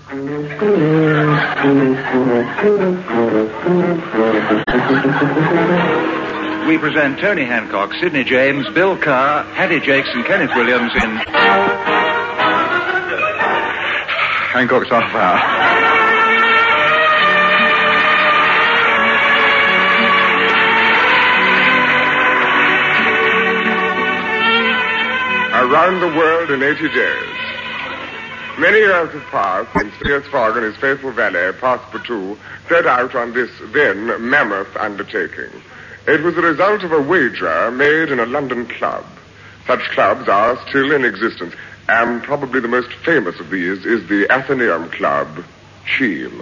We present Tony Hancock, Sidney James, Bill Carr, Hattie Jakes, and Kenneth Williams in Hancock's Half Hour. Around the world in 80 days. Many years have passed since Phileas Fogg and his faithful valet, Passepartout, set out on this then mammoth undertaking. It was the result of a wager made in a London club. Such clubs are still in existence, and probably the most famous of these is the Athenaeum Club, Cheam.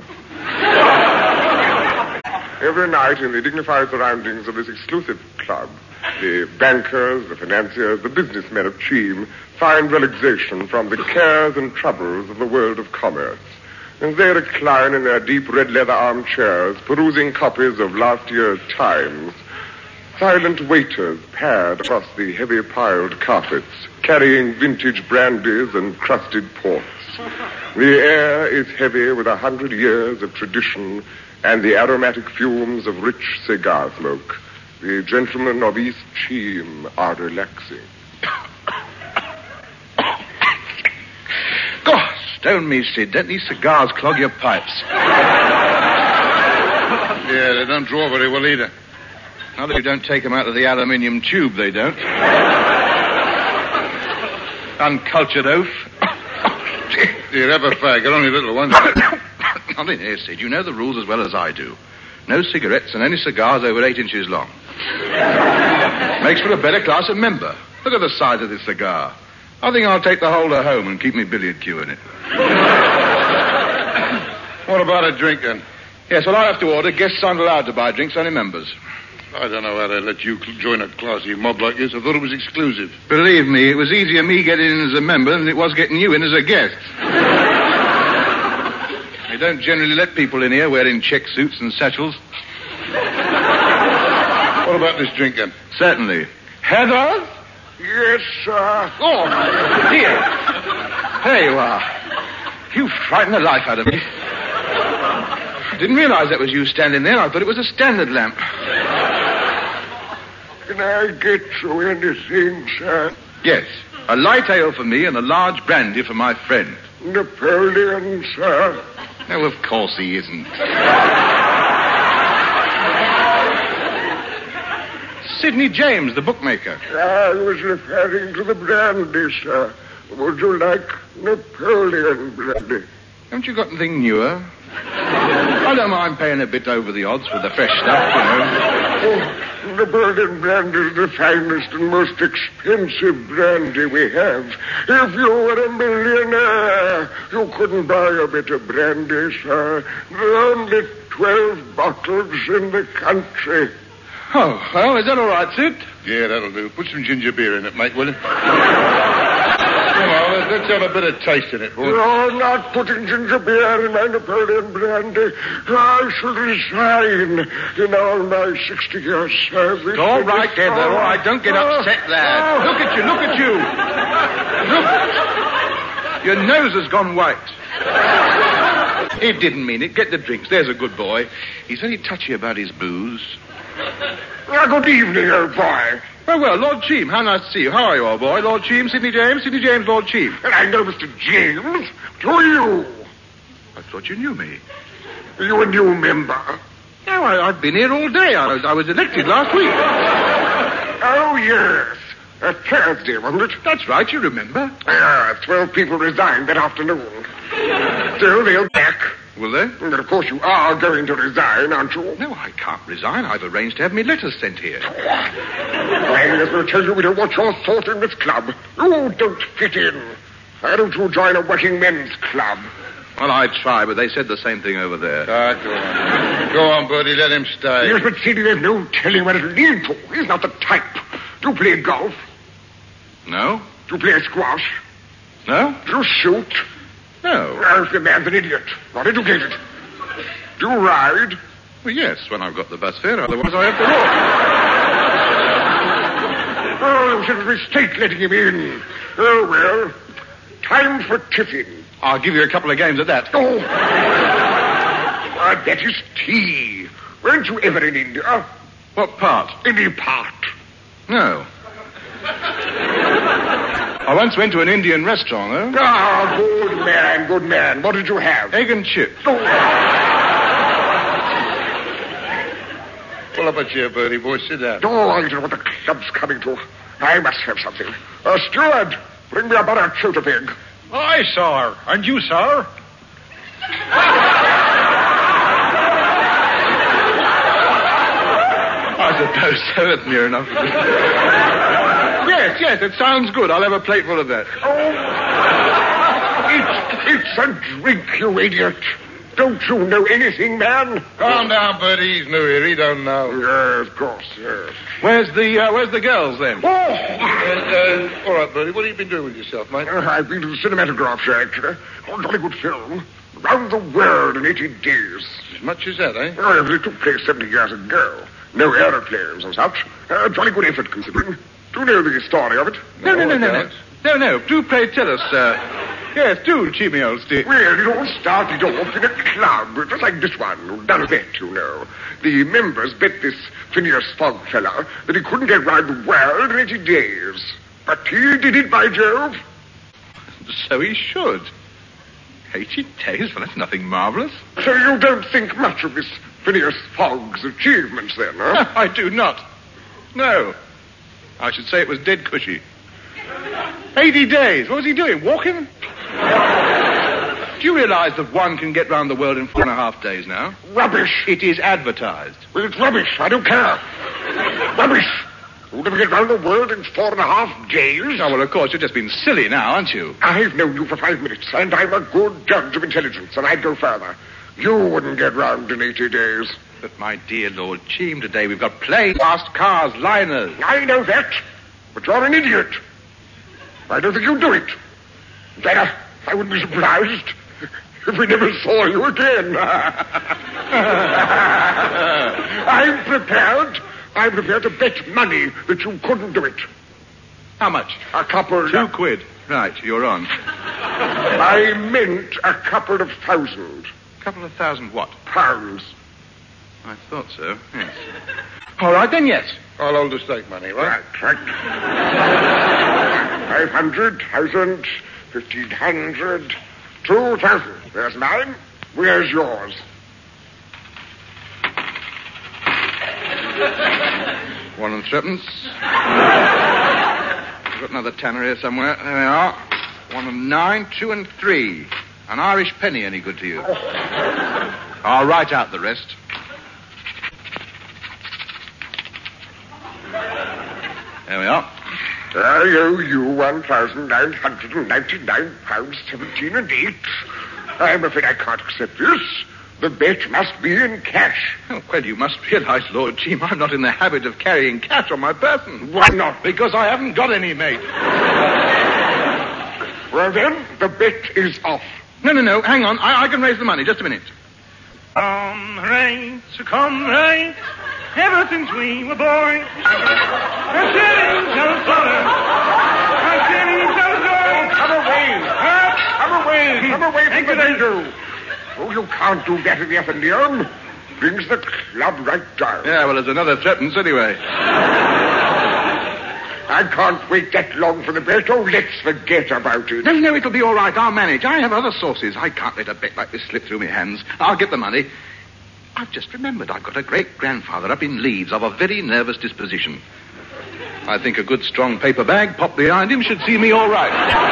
Every night in the dignified surroundings of this exclusive club, the bankers, the financiers, the businessmen of Cheam find relaxation from the cares and troubles of the world of commerce. As they recline in their deep red leather armchairs, perusing copies of last year's Times, silent waiters pad across the heavy-piled carpets, carrying vintage brandies and crusted ports. The air is heavy with 100 years of tradition and the aromatic fumes of rich cigar smoke. The gentlemen of East Cheam are relaxing. Gosh, stone me, Sid. Don't these cigars clog your pipes? Yeah, they don't draw very well either. Now that you don't take them out of the aluminium tube, they don't. Uncultured oaf. You're ever fag. You're only little ones. Nothing here, Sid. You know the rules as well as I do. No cigarettes and any cigars over 8 inches long. Makes for a better class of member. Look at the size of this cigar. I think I'll take the holder home and keep me billiard cue in it. What about a drink, then? Yes, well, I have to order. Guests aren't allowed to buy drinks, only members. I don't know how they let you join a classy mob like this. I thought it was exclusive. Believe me, it was easier me getting in as a member than it was getting you in as a guest. They don't generally let people in here wearing check suits and satchels. What about this drink, then? Certainly. Heather? Yes, sir. Oh, dear. There you are. You frightened the life out of me. I didn't realize that was you standing there. I thought it was a standard lamp. Can I get you anything, sir? Yes. A light ale for me and a large brandy for my friend. Napoleon, sir. No, of course he isn't. Sidney James, the bookmaker. I was referring to the brandy, sir. Would you like Napoleon brandy? Haven't you got anything newer? I don't mind paying a bit over the odds for the fresh stuff, you know. Oh, Napoleon brandy is the finest and most expensive brandy we have. If you were a millionaire, you couldn't buy a bit of brandy, sir. There are only 12 bottles in the country. Oh, well, is that all right, Sid? Yeah, that'll do. Put some ginger beer in it, mate, will you? Come on, let's have a bit of taste in it, boy. You're not putting ginger beer in my Napoleon brandy. I shall resign in all my 60-year service. All right, Heather, all right. Don't get upset, lad. Look at you. Look. Your nose has gone white. He didn't mean it. Get the drinks. There's a good boy. He's very touchy about his booze. Good evening, old boy. Well, Lord Cheam, how nice to see you. How are you, old boy? Lord Cheam, Sidney James, Lord Cheam. And I know Mr. James. Who are you? I thought you knew me. Are you a new member? No, I've been here all day. I was elected last week. Oh, yes. Thursday, wasn't it? That's right, you remember. 12 people resigned that afternoon. Still, they'll back. Will they? And of course you are going to resign, aren't you? No, I can't resign. I've arranged to have me letters sent here. I as well tell you we don't want your sort in this club. You don't fit in. Why don't you join a working men's club? Well, I try, but they said the same thing over there. Go on. Go on, Bertie. Let him stay. Yes, but Sidney, there's no telling where it'll lead to. He's not the type. Do you play golf? No? Do you play squash? No? Do you shoot? No. Well, the man's an idiot. Not educated. Do you ride? Well, yes, when I've got the bus fare. Otherwise, I have to walk. Oh, it was a mistake letting him in. Oh, well. Time for tiffin. I'll give you a couple of games at that. Oh. That is tea. Weren't you ever in India? What part? Any part. No. I once went to an Indian restaurant, though. Ah, good man, good man. What did you have? Egg and chips. Oh. Pull up a chair, Bertie, boy. Sit down. Oh, I don't know what the club's coming to. I must have something. Steward, bring me a buttered shoot of egg. Aye, sir. And you, sir? I suppose so. It's near enough. Yes, it sounds good. I'll have a plateful of that. Oh, it's a drink, you idiot. Don't you know anything, man? Calm down, Bertie. He's new here. He don't know. Yes, of course, yes. Where's the girls, then? Oh! All right, Bertie. What have you been doing with yourself, mate? I've been to the cinematograph show, actually. Oh, jolly good film. Round the world in 80 days. As much as that, eh? Oh, it took place 70 years ago. No aeroplanes and such. Jolly good effort, considering. Do you know the story of it? No. No. Do pray tell us, Yes, do, Chimmy old stick. Well, it all started off in a club, just like this one, who done a bet, you know. The members bet this Phineas Fogg fella that he couldn't get round the world in 80 days. But he did it, by Jove. So he should. 80 days? Well, that's nothing marvellous. So you don't think much of this Phineas Fogg's achievements, then, huh? I do not. No. I should say it was dead cushy. 80 days. What was he doing? Walking? Do you realise that one can get round the world in 4.5 days now? Rubbish. It is advertised. Well, it's rubbish. I don't care. Rubbish. Who'd ever get round the world in 4.5 days? Oh, well, of course, you're just being silly now, aren't you? I've known you for 5 minutes, and I'm a good judge of intelligence, and I'd go further. You wouldn't get round in 80 days. But, my dear Lord Cheam, today we've got planes, fast cars, liners. I know that, but you're an idiot. I don't think you'd do it. Better, I wouldn't be surprised if we never saw you again. I'm prepared to bet money that you couldn't do it. How much? A couple... 2 quid. Right, you're on. I meant a couple of thousand. Couple of thousand what? Pounds. I thought so, yes. All right, then, yes. I'll hold the stake money, right? Right. 500, 1,000, 1,500, 2,000. There's mine. Where's yours? One and threepence. I've got another tenner here somewhere. There we are. 1 and 9, 2 and 3. An Irish penny any good to you? I'll write out the rest. There we are. I owe you £1,999.17 and 8. I'm afraid I can't accept this. The bet must be in cash. Oh, well, you must realize, Lord Cheam, I'm not in the habit of carrying cash on my person. Why not? Because I haven't got any, mate. Well, then, the bet is off. No. Hang on. I can raise the money. Just a minute. Comrades, ever since we were boys, our shillings shall flutter, our shillings shall soar. Come away from the window. Oh, you can't do that in the Athenaeum. Brings the club right down. Yeah, well, there's another threepence anyway. I can't wait that long for the bet. Oh, let's forget about it. No, it'll be all right. I'll manage. I have other sources. I can't let a bet like this slip through my hands. I'll get the money. I've just remembered I've got a great-grandfather up in Leeds of a very nervous disposition. I think a good, strong paper bag popped behind him should see me all right.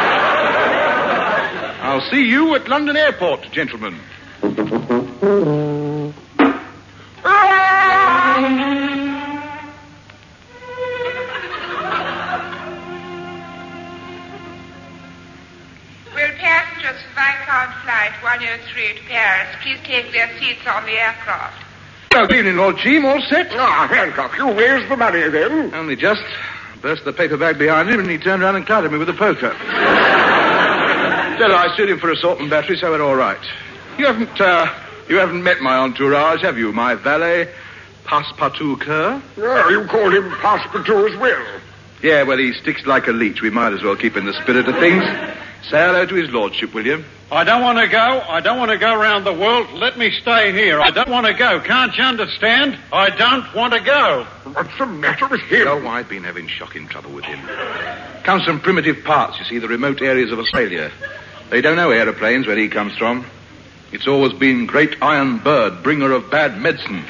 I'll see you at London Airport, gentlemen. Passengers for Viscount Flight 103 to Paris, please take their seats on the aircraft. Good evening, Lord Cheam. All set? Hancock, you where's the money, then? Only just. Burst the paper bag behind him, and he turned around and clouded me with a poker. Still, I sued him for assault and battery, so we're all right. You haven't met my entourage, have you? My valet, Passepartout Kerr? Oh, you call him Passepartout as well. Yeah, well, he sticks like a leech. We might as well keep in the spirit of things. Say hello to his lordship, William. I don't want to go. I don't want to go around the world. Let me stay here. I don't want to go. Can't you understand? I don't want to go. What's the matter with him? Oh, I've been having shocking trouble with him. Comes from primitive parts, you see, the remote areas of Australia. They don't know aeroplanes where he comes from. It's always been Great Iron Bird, bringer of bad medicine.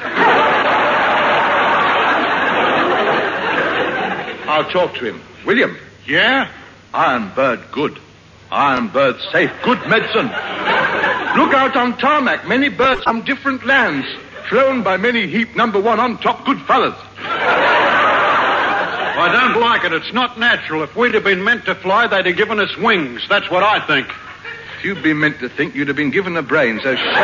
I'll talk to him. William. Yeah? Iron Bird, good. Iron Bird, safe, good medicine. Look out on tarmac. Many birds from different lands. Flown by many heap number one on top, good fellas. I don't like it. It's not natural. If we'd have been meant to fly, they'd have given us wings. That's what I think. If you'd been meant to think, you'd have been given a brain, so shut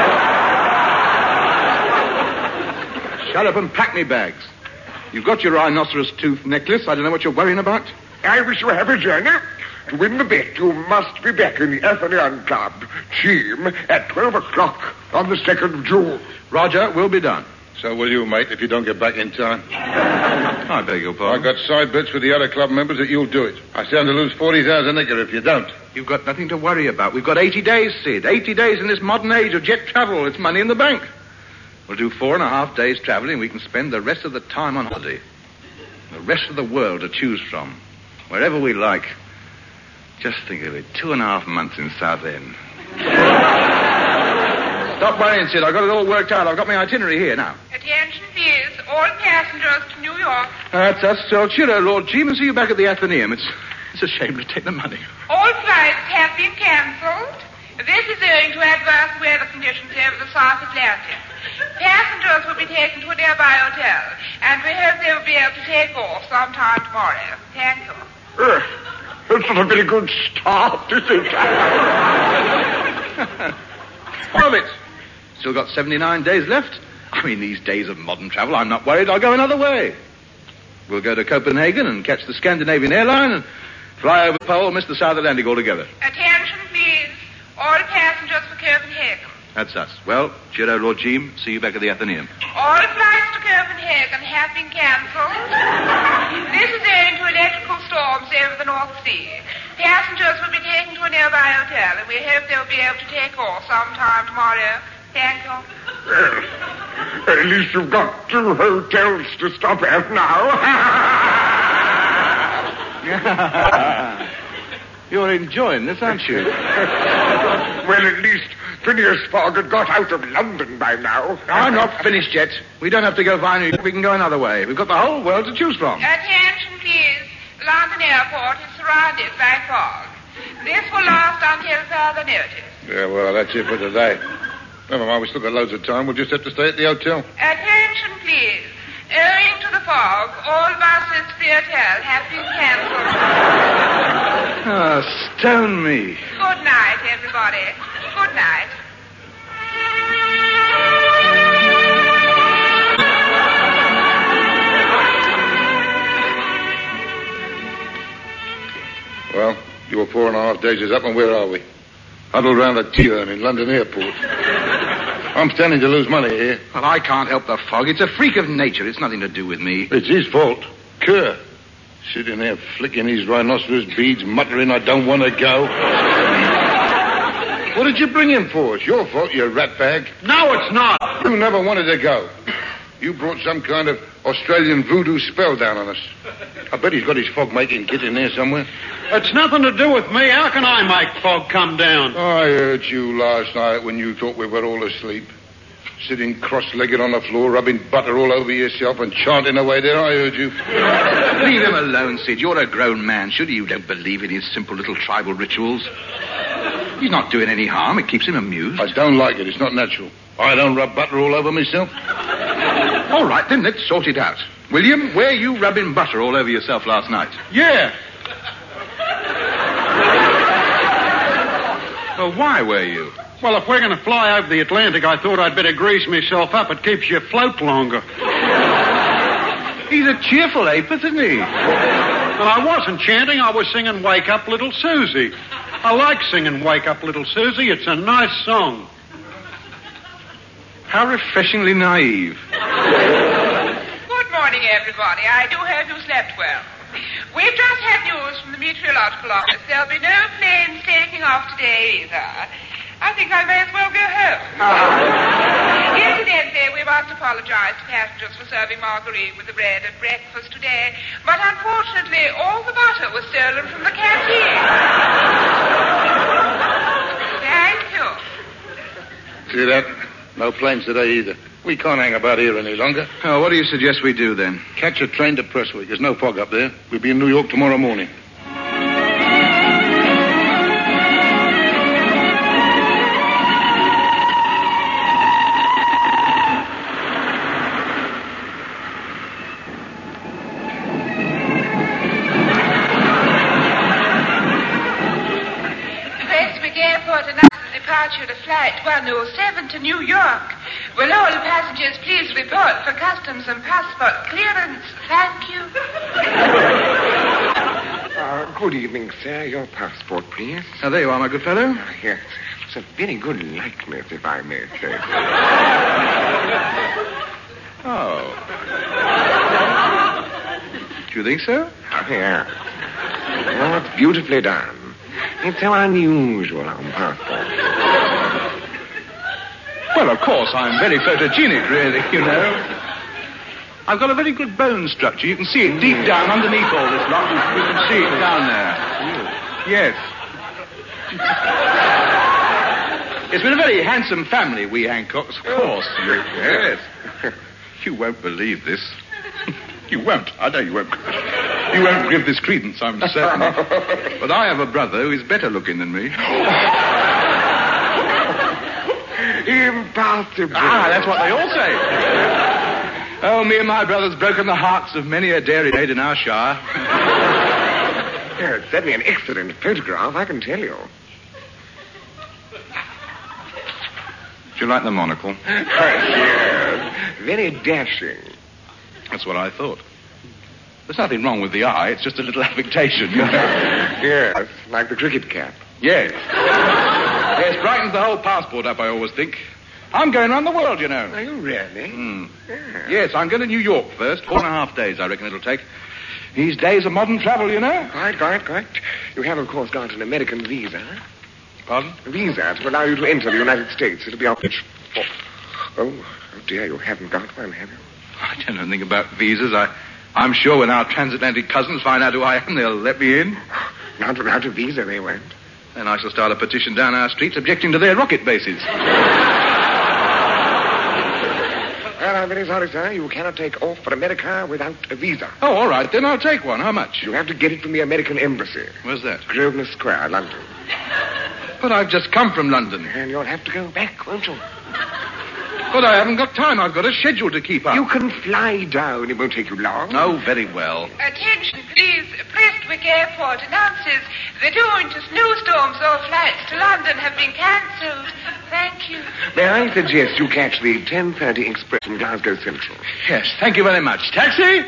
up and pack me bags. You've got your rhinoceros tooth necklace. I don't know what you're worrying about. I wish you a happy journey. To win the bet, you must be back in the Athenaeum Club, Cheam, at 12 o'clock on the 2nd of June. Roger, we'll be done. So will you, mate, if you don't get back in time. I beg your pardon. I've got side bets with the other club members that you'll do it. I stand to lose 40,000 nigger if you don't. You've got nothing to worry about. We've got 80 days, Sid. 80 days in this modern age of jet travel. It's money in the bank. We'll do 4.5 days traveling. We can spend the rest of the time on holiday. The rest of the world to choose from. Wherever we like. Just think of it. 2.5 months in Southend. Stop worrying, Sid. I've got it all worked out. I've got my itinerary here now. Attention, please. All passengers to New York. That's us. So, cheerio, Lord Cheam, and see you back at the Athenaeum. It's a shame to take the money. All flights have been cancelled. This is owing to adverse weather conditions over the South Atlantic. Passengers will be taken to a nearby hotel, and we hope they will be able to take off sometime tomorrow. Thank you. It's not a very good start, is it? All of it. Still got 79 days left. I mean, these days of modern travel, I'm not worried. I'll go another way. We'll go to Copenhagen and catch the Scandinavian airline and fly over the pole and miss the South Atlantic altogether. Attention, please. All passengers for Copenhagen. That's us. Well, cheerio, Lord Cheam. See you back at the Athenaeum. All flights to Copenhagen have been cancelled. This is owing to electrical storms over the North Sea. Passengers will be taken to a nearby hotel, and we hope they'll be able to take off sometime tomorrow. Thank you. Well, at least you've got 2 hotels to stop at now. You're enjoying this, aren't you? Well, at least Phineas Fogg had got out of London by now. I'm not finished yet. We don't have to go via New York. We can go another way. We've got the whole world to choose from. Attention, please. London Airport is surrounded by fog. This will last until further notice. Yeah, well, that's it for today. Never mind, we've still got loads of time. We'll just have to stay at the hotel. Attention, please. Owing to the fog, all buses to the hotel have been cancelled. Ah, stone me. Good night, everybody. Good night. Well, your 4.5 days is up, and where are we? Huddled round a tea urn in London Airport. I'm standing to lose money here. Well, I can't help the fog. It's a freak of nature. It's nothing to do with me. It's his fault. Kerr. Sitting there flicking his rhinoceros beads, muttering, I don't want to go. What did you bring him for? It's your fault, you ratbag. No, it's not. You never wanted to go. You brought some kind of Australian voodoo spell down on us. I bet he's got his fog-making kit in there somewhere. It's nothing to do with me. How can I make fog come down? I heard you last night when you thought we were all asleep. Sitting cross-legged on the floor, rubbing butter all over yourself and chanting away there. I heard you. Leave him alone, Sid. You're a grown man. Surely you don't believe in his simple little tribal rituals. He's not doing any harm. It keeps him amused. I don't like it. It's not natural. I don't rub butter all over myself. All right, then, let's sort it out. William, were you rubbing butter all over yourself last night? Yeah. Well, why were you? Well, if we're going to fly over the Atlantic, I thought I'd better grease myself up. It keeps you afloat longer. He's a cheerful ape, isn't he? Well, I wasn't chanting. I was singing Wake Up Little Susie. I like singing Wake Up Little Susie. It's a nice song. How refreshingly naive. Good morning, everybody. I do hope you slept well. We've just had news from the meteorological office. There'll be no planes taking off today either. I think I may as well go home. Incidentally, we must apologize to passengers for serving margarine with the bread at breakfast today, but unfortunately, all the butter was stolen from the canteen. Thank you. See that? No planes today either. We can't hang about here any longer. Oh, what do you suggest we do then? Catch a train to Prestwick. There's no fog up there. We'll be in New York tomorrow morning. Departure to flight 107 to New York. Will all passengers please report for customs and passport clearance? Thank you. Good evening, sir. Your passport, please. Oh, there you are, my good fellow. Yes. It's a very good likeness, if I may say. Oh. Do you think so? Oh, yeah. Oh, it's beautifully done. It's so unusual on passport. Well, of course, I'm very photogenic, really, you know. I've got a very good bone structure. You can see it deep down underneath all this lot. You can see it down there. Yes. It's been a very handsome family, we Hancocks, of course. Yes. You won't believe this. You won't. I know you won't. You won't give this credence, I'm certain. But I have a brother who is better looking than me. Impossible. That's what they all say. Oh, me and my brother's broken the hearts of many a dairy maid in our shire. Yeah, it's certainly an excellent photograph, I can tell you. Do you like the monocle? Yes. Very dashing. That's what I thought. There's nothing wrong with the eye. It's just a little affectation. Yes, like the cricket cap. Yes. Yes, brightens the whole passport up, I always think. I'm going around the world, you know. Are you really? Yeah. Yes, I'm going to New York first. 4.5 days, I reckon it'll take. These days of modern travel, you know. Quite. You have, of course, got an American visa. Pardon? A visa to allow you to enter the United States. It'll be on which... Oh, dear, you haven't got one, have you? I don't know anything about visas. I'm sure when our transatlantic cousins find out who I am, they'll let me in. Not without a visa, they won't. Then I shall start a petition down our streets objecting to their rocket bases. Well, I'm very sorry, sir. You cannot take off for America without a visa. Oh, all right. Then I'll take one. How much? You have to get it from the American Embassy. Where's that? Grosvenor Square, London. But I've just come from London. And you'll have to go back, won't you? But I haven't got time. I've got a schedule to keep up. You can fly down. It won't take you long. Oh, very well. Attention, please. Prestwick Airport announces that owing to snowstorms, all flights to London have been cancelled. Thank you. May I suggest you catch the 10:30 express from Glasgow Central? Yes, thank you very much. Taxi!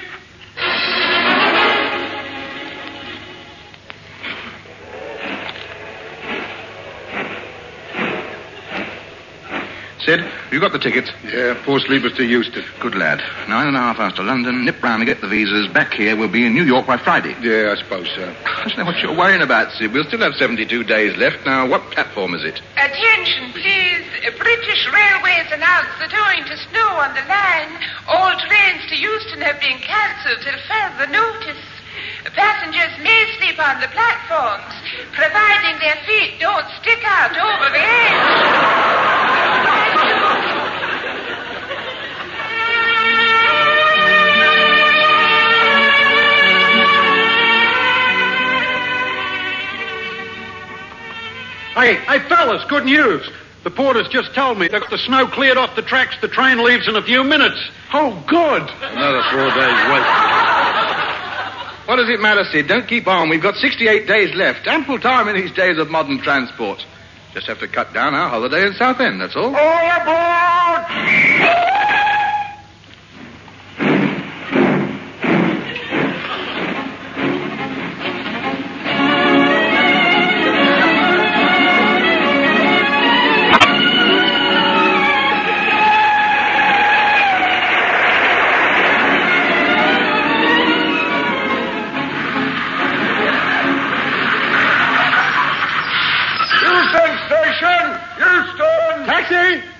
Sid, you got the tickets? Yeah, 4 sleepers to Euston. Good lad. 9.5 hours to London, nip round to get the visas. Back here, we'll be in New York by Friday. Yeah, I suppose so. I don't know what you're worrying about, Sid. We'll still have 72 days left. Now, what platform is it? Attention, please. British Railways announce that owing to snow on the line, all trains to Euston have been cancelled till further notice. Passengers may sleep on the platforms, providing their feet don't stick out over the edge. Hey, fellas, good news. The porter's just told me that the snow cleared off the tracks. The train leaves in a few minutes. Oh, good. Another 4 days wait. What does it matter, Sid? Don't keep on. We've got 68 days left. Ample time in these days of modern transport. Just have to cut down our holiday in Southend, that's all. All aboard!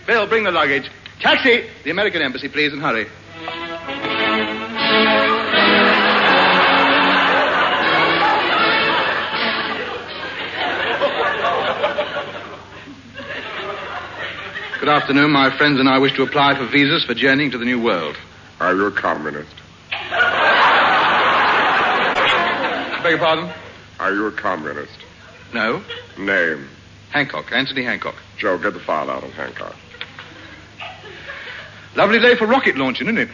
Bill, bring the luggage. Taxi! The American Embassy, please, and hurry. Good afternoon. My friends and I wish to apply for visas for journeying to the New World. Are you a communist? Beg your pardon? Are you a communist? No. Name? Hancock. Anthony Hancock. Joe, get the file out on Hancock. Lovely day for rocket launching, isn't it?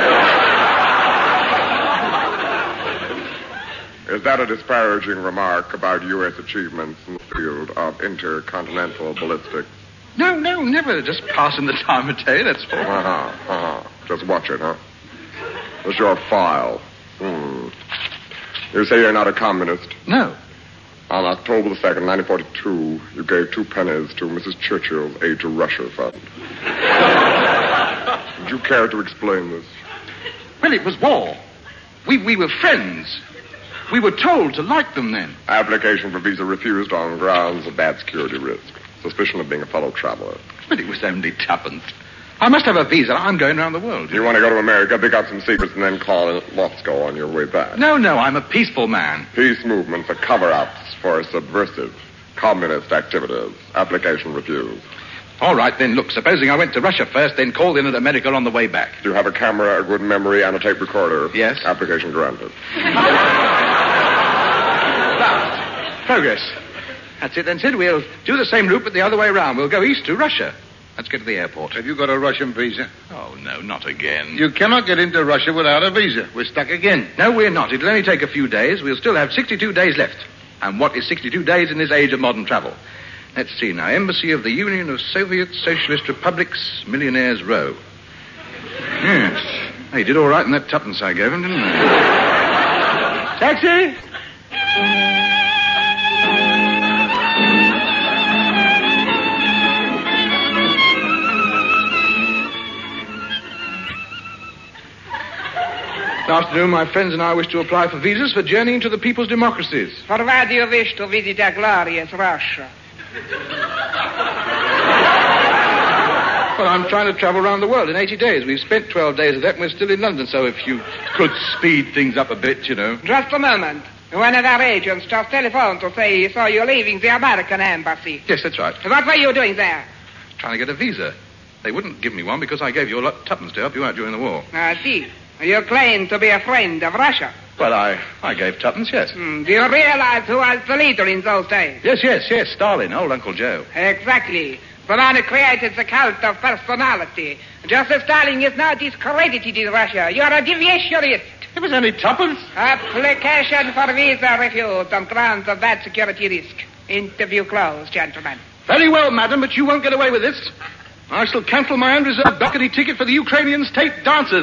Is that a disparaging remark about U.S. achievements in the field of intercontinental ballistics? No, never. Just passing the time of day, that's all. Just watch it, huh? That's your file. You say you're not a communist? No. On October the 2nd, 1942, you gave 2 pennies to Mrs. Churchill's Aid to Russia Fund. Would you care to explain this? Well, it was war. We were friends. We were told to like them then. Application for visa refused on grounds of bad security risk. Suspicion of being a fellow traveler. But it was only 2pence. I must have a visa. I'm going around the world. You want to go to America, pick up some secrets, and then call in Moscow on your way back? No, I'm a peaceful man. Peace movements are cover-ups for subversive communist activities. Application refused. All right, then, look, supposing I went to Russia first, then called in at America on the way back. Do you have a camera, a good memory, and a tape recorder? Yes. Application granted. Progress. That's it, then, Sid. We'll do the same route, but the other way around. We'll go east to Russia. Let's get to the airport. Have you got a Russian visa? Oh, no, not again. You cannot get into Russia without a visa. We're stuck again. No, we're not. It'll only take a few days. We'll still have 62 days left. And what is 62 days in this age of modern travel? Let's see now. Embassy of the Union of Soviet Socialist Republics, Millionaires Row. Yes. He did all right in that 2pence I gave him, didn't he? Taxi! Good afternoon. My friends and I wish to apply for visas for journeying to the people's democracies. For why do you wish to visit a glorious Russia? Well, I'm trying to travel around the world in 80 days. We've spent 12 days of that and we're still in London, so if you could speed things up a bit, you know. Just a moment. One of our agents just telephoned to say he saw you leaving the American Embassy. Yes, that's right. What were you doing there? Trying to get a visa. They wouldn't give me one because I gave you a lot 2pence to help you out during the war. I see. You claim to be a friend of Russia. Well, I gave 2pence, yes. Do you realize who was the leader in those days? Yes. Stalin, old Uncle Joe. Exactly. The one who created the cult of personality. Just as Stalin is now discredited in Russia, you're a deviationist. It was only 2pence. Application for visa refused on grounds of bad security risk. Interview closed, gentlemen. Very well, madam, but you won't get away with this. I shall cancel my unreserved balcony ticket for the Ukrainian state dancers.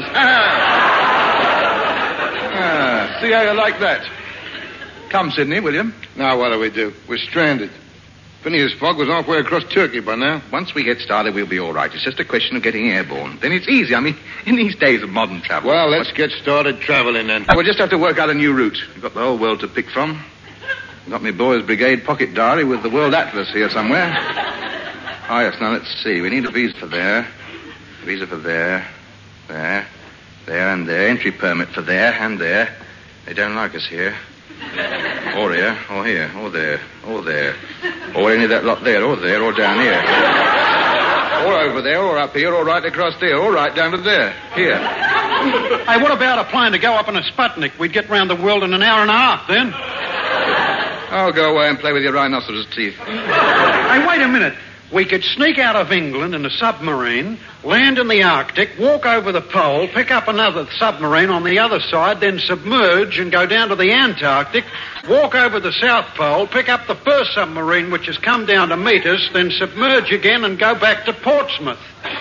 See how you like that. Come, Sidney, will you? Now what do we do? We're stranded. Phineas Fogg was halfway across Turkey by now. Once we get started, we'll be all right. It's just a question of getting airborne. Then it's easy. I mean, in these days of modern travel. Well, let's get started traveling then. We'll just have to work out a new route. We've got the whole world to pick from. I've got my boys' brigade pocket diary with the World Atlas here somewhere. Oh, yes, now let's see. We need a visa for there. Visa for there. There and there. Entry permit for there and there. They don't like us here. Or here, or here, or there, or there. Or any of that lot there, or down here. Or over there, or up here, or right across there, or right down to there. Here. Hey, what about a plane to go up in a Sputnik? We'd get round the world in an hour and a half then. Oh, go away and play with your rhinoceros teeth. Hey, wait a minute. We could sneak out of England in a submarine, land in the Arctic, walk over the pole, pick up another submarine on the other side, then submerge and go down to the Antarctic, walk over the South Pole, pick up the first submarine which has come down to meet us, then submerge again and go back to Portsmouth.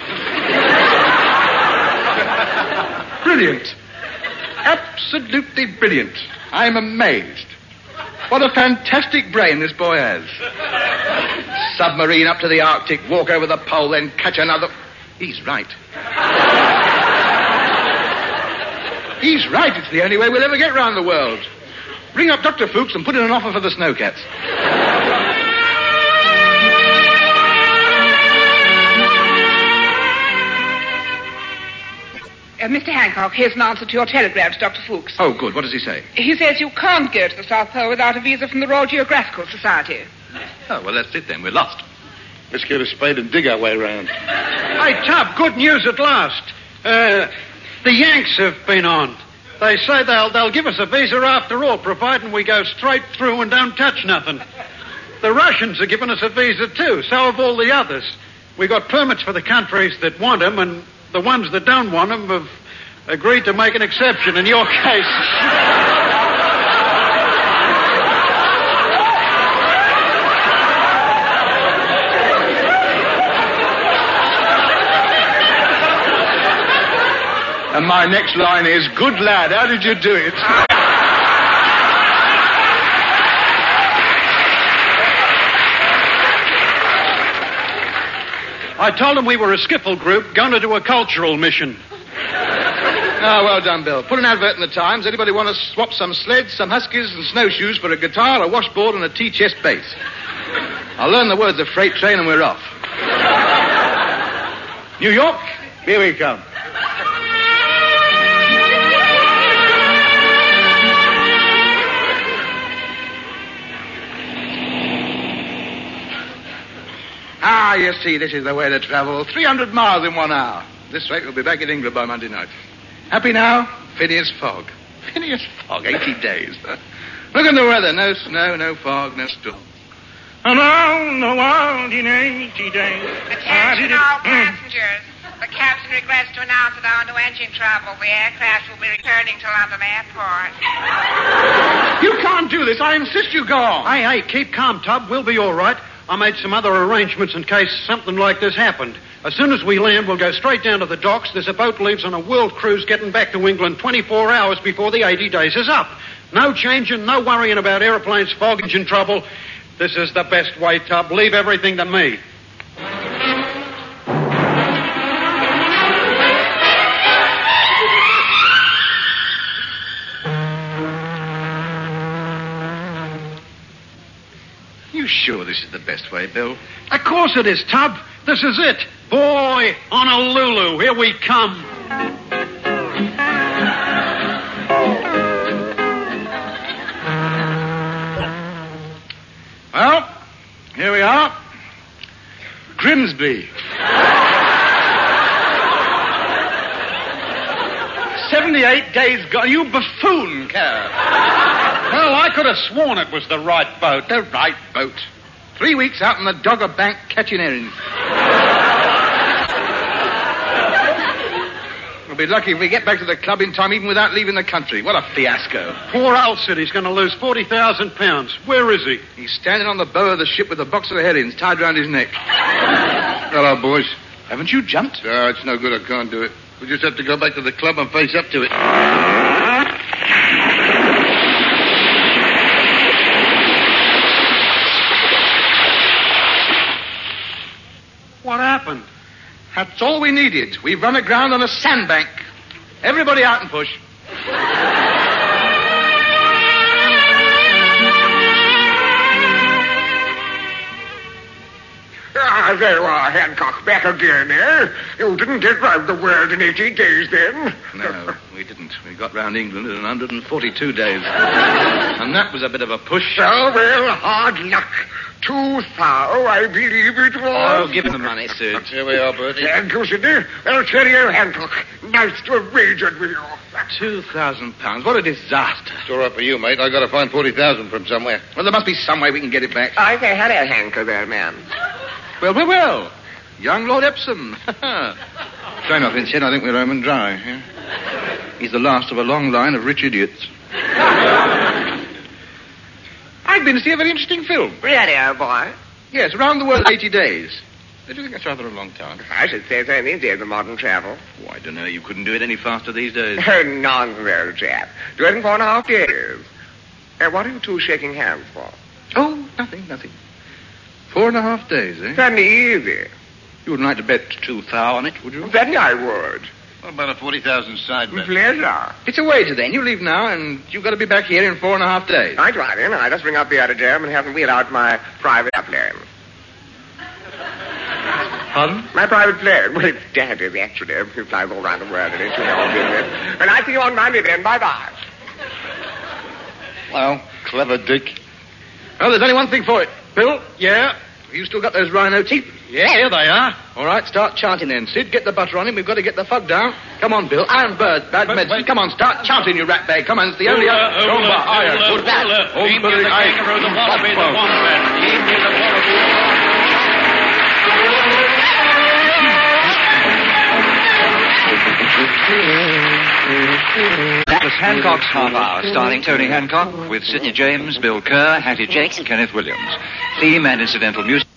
Brilliant. Absolutely brilliant. I'm amazed. What a fantastic brain this boy has. Submarine up to the Arctic, walk over the pole, then catch another... He's right. He's right. It's the only way we'll ever get round the world. Ring up Dr. Fuchs and put in an offer for the Snowcats. Mr. Hancock, here's an answer to your telegram to Dr. Fuchs. Oh, good. What does he say? He says you can't go to the South Pole without a visa from the Royal Geographical Society. Oh, well, that's it then. We're lost. Let's get a spade and dig our way round. Hey, Tub, good news at last. The Yanks have been on. They say they'll give us a visa after all, providing we go straight through and don't touch nothing. The Russians are giving us a visa too, so have all the others. We got permits for the countries that want them, and the ones that don't want them have agreed to make an exception in your case. And my next line is, good lad, how did you do it? I told them we were a skiffle group going to do a cultural mission. Oh, well done, Bill. Put an advert in the Times. Anybody want to swap some sleds, some huskies, and snowshoes for a guitar, a washboard, and a tea-chest bass? I'll learn the words of Freight Train and we're off. New York, here we come. Ah, you see, this is the way to travel. 300 miles in 1 hour. This rate, we'll be back in England by Monday night. Happy now? Phineas Fogg. Phineas Fogg, 80 days. Look at the weather. No snow, no fog, no storm. Around the world in 80 days. Attention all passengers. The captain regrets to announce that owing to engine trouble, the aircraft will be returning to London Airport. You can't do this. I insist you go on. Hey, keep calm, Tub. We'll be all right. I made some other arrangements in case something like this happened. As soon as we land, we'll go straight down to the docks. There's a boat leaves on a world cruise getting back to England 24 hours before the 80 days is up. No changing, no worrying about airplanes, fog, engine trouble. This is the best way, Tub. Leave everything to me. You sure this is the best way, Bill? Of course it is, Tub. This is it. Boy, Honolulu, here we come. Well, here we are. Grimsby. 78 days gone. You buffoon, Carol. Well, I could have sworn it was the right boat. The right boat. 3 weeks out on the Dogger Bank catching herrings. We'll be lucky if we get back to the club in time, even without leaving the country. What a fiasco. Poor Alcide's going to lose £40,000. Where is he? He's standing on the bow of the ship with a box of herrings tied round his neck. Hello, boys. Haven't you jumped? No, it's no good. I can't do it. We just have to go back to the club and face up to it. What happened? That's all we needed. We've run aground on a sandbank. Everybody out and push. Ah, there you are, Hancock, back again, eh? You didn't get round the world in 80 days, then? No, we didn't. We got round England in 142 days. And that was a bit of a push. Oh, well, hard luck. 2 thou, I believe it was. Oh, give him the money, Sid. Here we are, Bertie. Thank you, Sidney. Well, cheerio, Hancock. Nice to have wagered with you. £2,000. What a disaster. It's all right for you, mate. I got to find 40,000 from somewhere. Well, there must be some way we can get it back. I say, hello, Hanker there, man. Well. Young Lord Epsom. Try not, Vincent. I think we're home and dry. Yeah? He's the last of a long line of rich idiots. I've been to see a very interesting film. Really, old boy? Yes, Around the World in 80 days. Don't you think that's rather a long time? I should say so these days of modern travel. Oh, I don't know. You couldn't do it any faster these days. Oh, nonsense, old chap. Do it in 4.5 years. What are you two shaking hands for? Oh, nothing. 4.5 days, eh? Certainly easy. You wouldn't like to bet 2 thou on it, would you? Certainly I would. What about a 40,000 side bet? Pleasure. It's a wager, then. You leave now, and you've got to be back here in 4.5 days. Right, then. I just ring up the aerodrome and have them wheel out my private airplane. Pardon? My private plane. Well, it's Daddy's, actually. He flies all around the world in it, you know, business. And I'll see you on Monday then. Bye-bye. Well, clever Dick. Oh, there's only one thing for it. Bill, Yeah? have you still got those rhino teeth? Yeah, here they are. All right, start chanting then. Sid, get the butter on him. We've got to get the fug down. Come on, Bill. Iron bird, bad medicine. Come on, start chanting, you rat bag. Come on, it's the only iron. Good that. Aim me the kangaroo, the wallaby, the wombat. Aim me the wallaby. That was Hancock's Half Hour, starring Tony Hancock with Sidney James, Bill Kerr, Hattie Jake, and Kenneth Williams. Theme and incidental music.